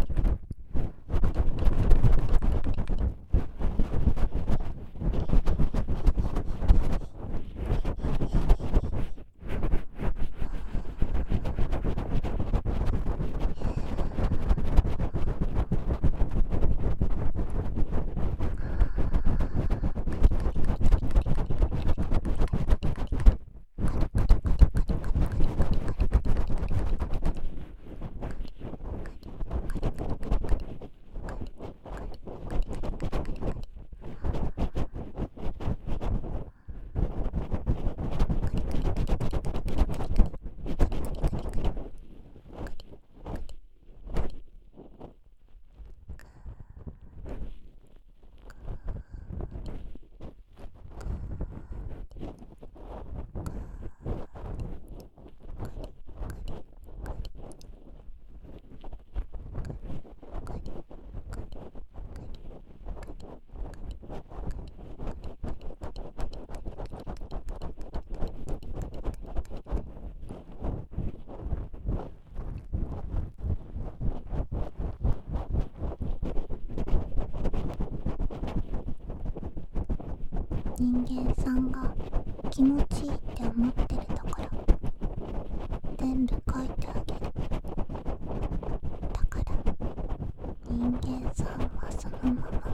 人間さんが気持ちいいって思ってるところ全部書いてあげる。だから人間さんはそのまま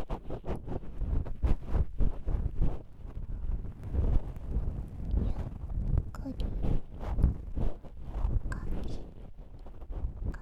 ゆっくりかきか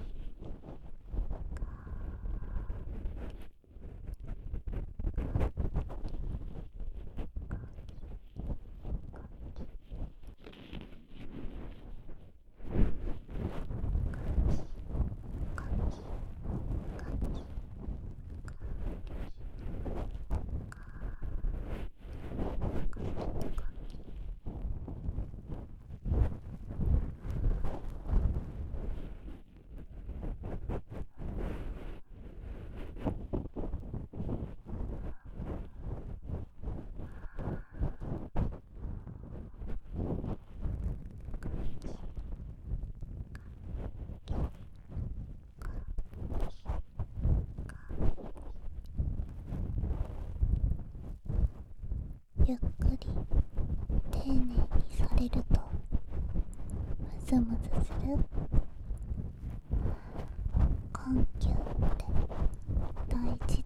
ゆっくり丁寧にされるとムズムズする。緩急って大事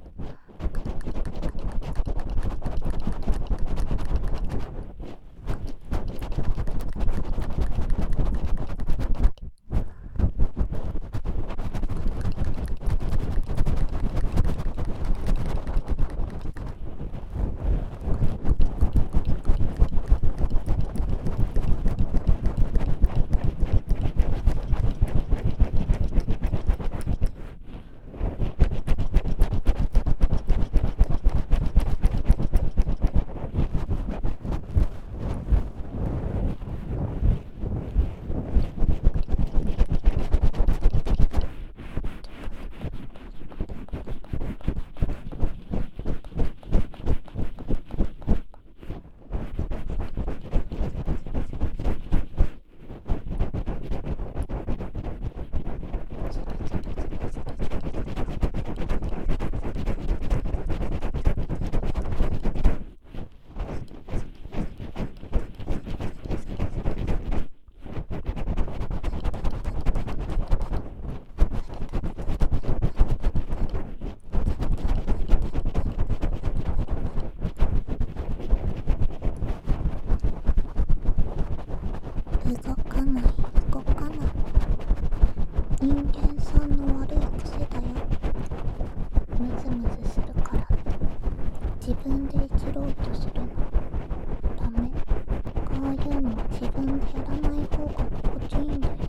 動かない動かない。人間さんの悪い癖だよ。ムズムズするからって自分で生きろうとするのダメ。こういうのは自分でやらない方が心地いいんだよ。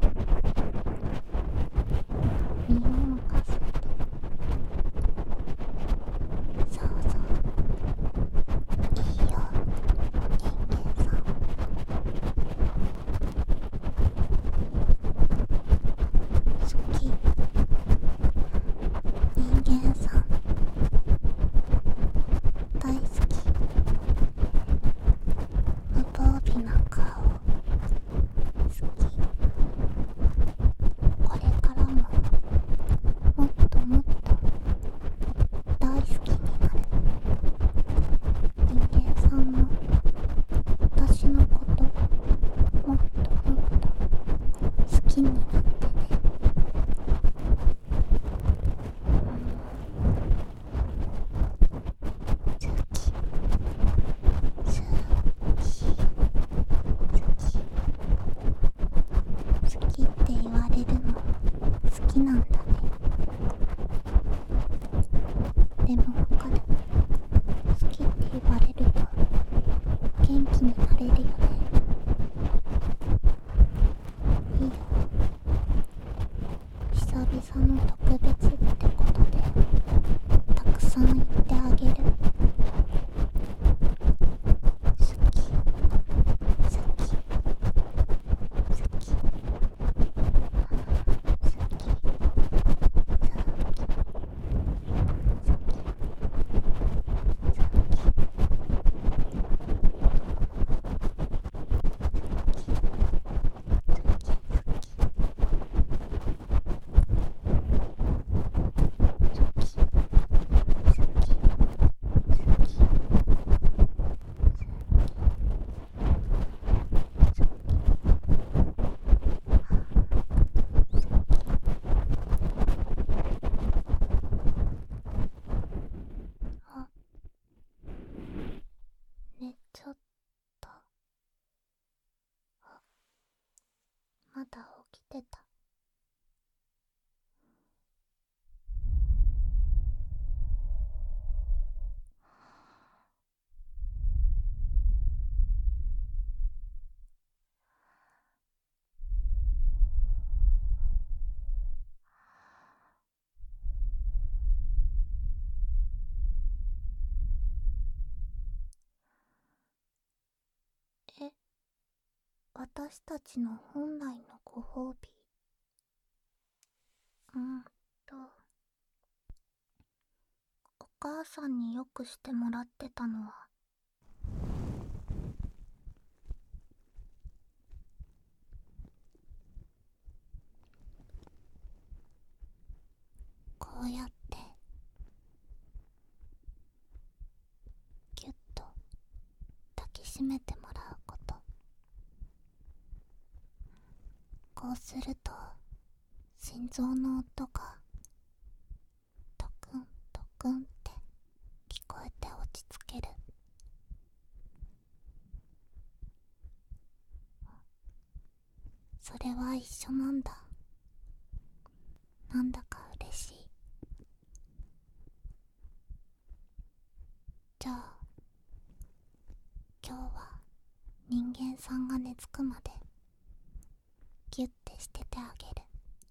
身を任せて。そうそういいよ人間さん。好き人間さん大好き。無防備な顔好き。これからももっともっと大好きになる。人間さんも私のこともっともっと好きになってね。好き好き好きって言われるの好きなんだね。でもわかる。好きって言われると元気になれるよね。いいよ。久々の特別ってことでたくさん言ってあげる。好き好き好き好き好きあ、寝ちゃった。あ、まだ起きてた。え、私たちの本来のご褒美。とお母さんによくしてもらってたのはこうやってぎゅっと抱きしめてもらうこと。こうすると心臓の音がトクントクンって聞こえて落ち着ける。それは一緒なんだ。なんだか嬉しい。じゃあ今日は人間さんが寝つくまでギュッてしててあげる。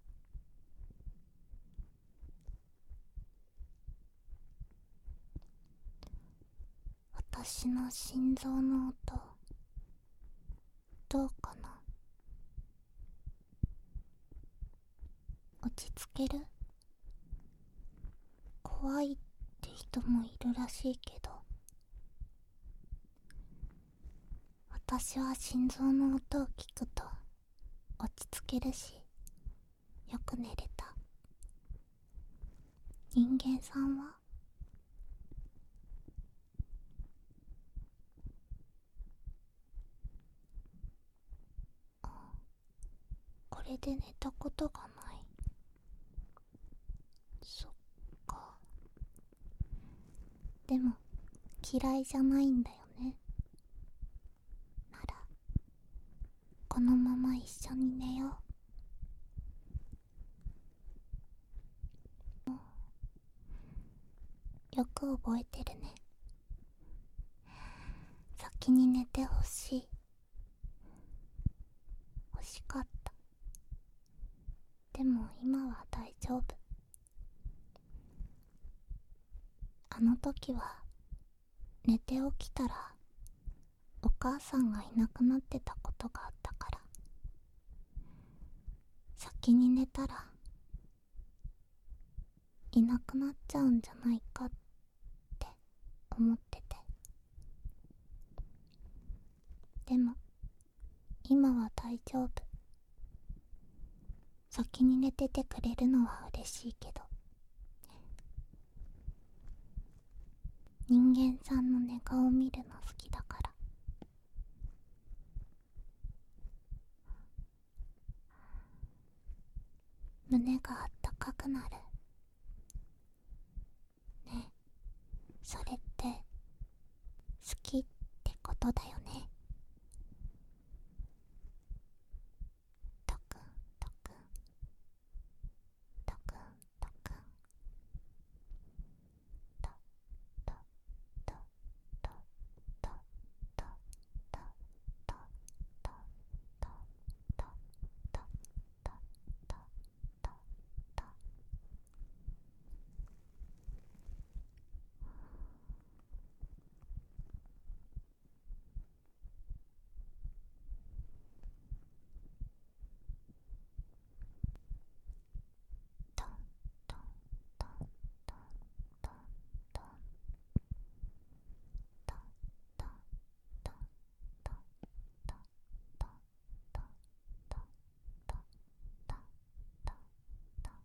私の心臓の音どうかな。落ち着ける？怖いって人もいるらしいけど、私は心臓の音を聞くと落ち着けるし、よく寝れた。人間さんは？これで寝たことがない。そっか。でも嫌いじゃないんだよね。ならこのまま一緒に寝よう。よく覚えてるね。先に寝てほしい。欲しかった。でも今は大丈夫。あの時は寝て起きたらお母さんがいなくなってたことがあったから、先に寝たらいなくなっちゃうんじゃないかって思ってて。でも今は大丈夫。先に寝ててくれるのは嬉しいけど、人間さんの寝顔見るの好きだから。胸があったかくなる。ね、それって好きってことだよね。とくんとくんとくんとくんととととととととととととととと。トントントントントントントントントントントントントントントントントントン。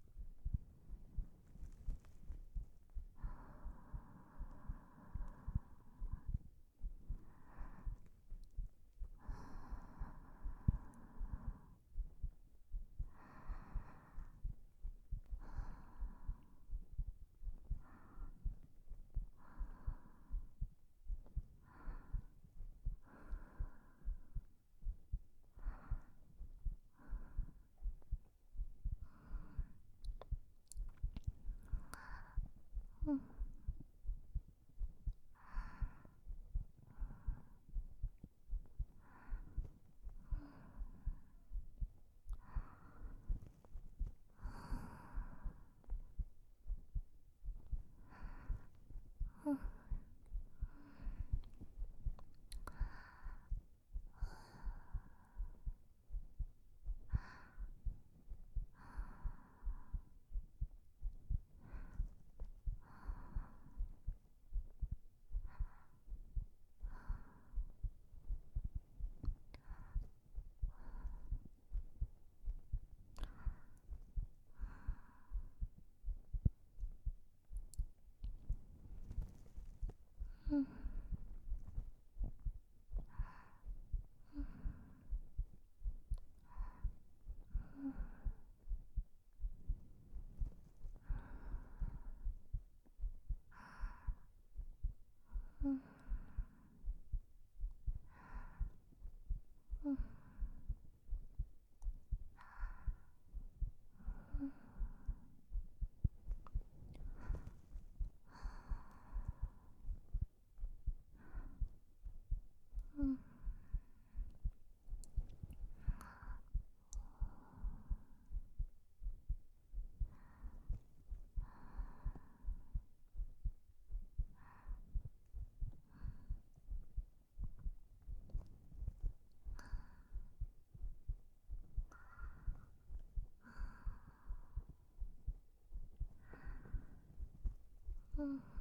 うんうんうんうんうんうんうん。